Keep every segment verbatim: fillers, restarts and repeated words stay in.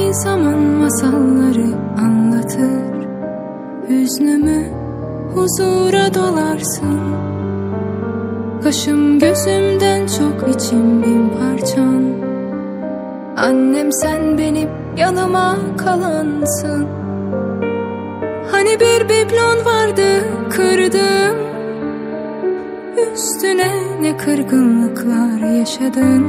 geldiği zaman masalları anlatır. Hüznümü huzura dolarsın. Kaşım gözümden çok içim bin parçan. Annem sen benim yanıma kalansın. Hani bir biblon vardı kırdım, üstüne ne kırgınlıklar yaşadın.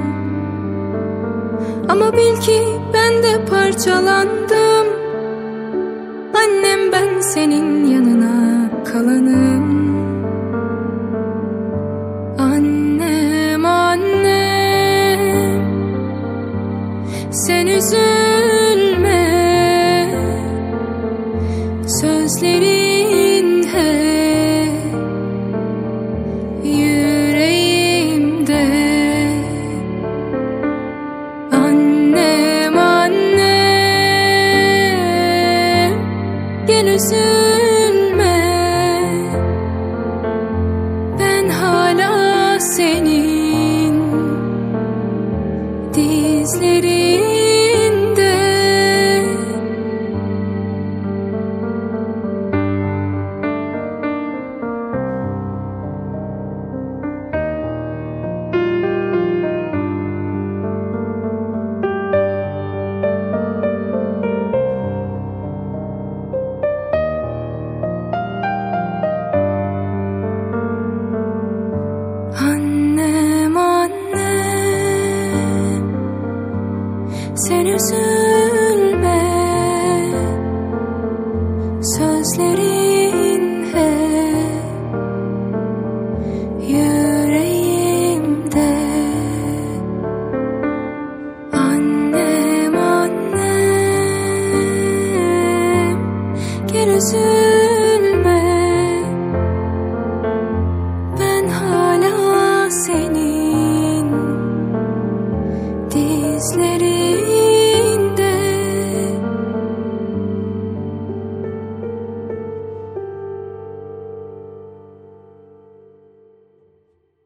Ama bil ki ben de parçalandım. Annem ben senin yanına